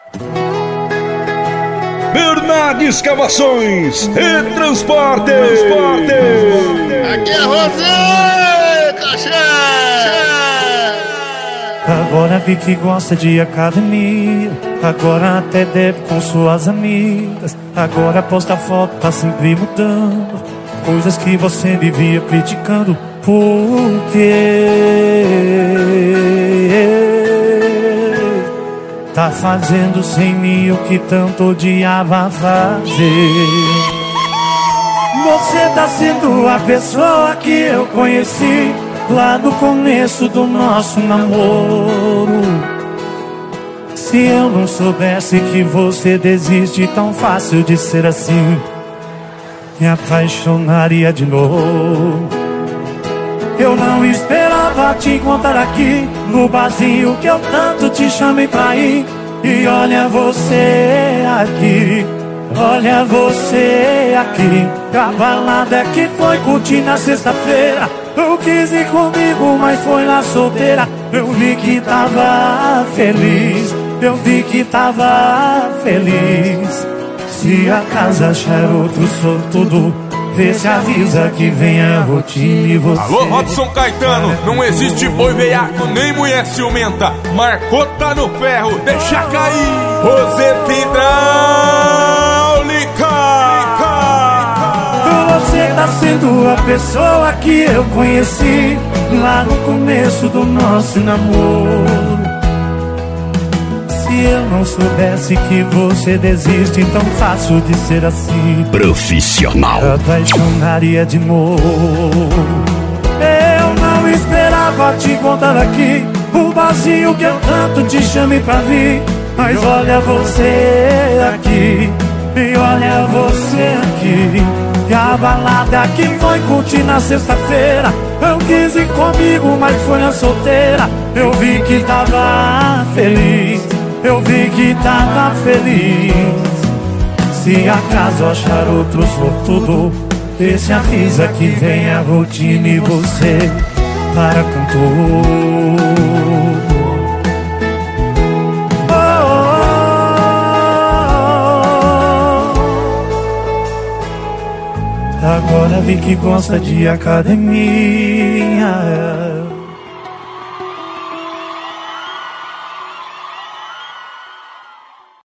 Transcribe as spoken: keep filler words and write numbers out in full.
Bernardo Escavações e Transporte. Aqui é Rosé, Caxé. Agora vi que gosta de academia. Agora até deve com suas amigas. Agora posta foto, tá sempre mudando coisas que você vivia criticando. Por quê? Tá fazendo sem mim o que tanto odiava fazer. Você tá sendo a pessoa que eu conheci lá no começo do nosso namoro. Se eu não soubesse que você desiste tão fácil de ser assim, me apaixonaria de novo. Eu não esperava te encontrar aqui no barzinho que eu tanto te chamei pra ir. E olha você aqui, olha você aqui. A balada que foi curtir na sexta-feira, eu quis ir comigo, mas foi na solteira. Eu vi que tava feliz, eu vi que tava feliz. Se acaso achar outro sortudo, vê se avisa que vem a rotina e você... Alô, Robson Caetano, não existe boi veiaco nem mulher ciumenta. Marcou, tá no ferro, deixa cair. Roseta hidráulica. Você tá sendo a pessoa que eu conheci lá no começo do nosso namoro. Se eu não soubesse que você desiste tão fácil de ser assim, Profissional. apaixonaria de novo. Eu não esperava te encontrar aqui, o vazio que eu tanto te chamei pra vir. Mas olha você aqui, e olha você aqui. E a balada que foi curtir na sexta-feira, eu quis ir comigo, mas foi na solteira. Eu vi que tava feliz, eu vi que tava feliz. Se acaso achar outro sortudo, esse avisa que vem a rotina e você para com tudo. Oh, oh, oh. Agora vi que gosta de academia.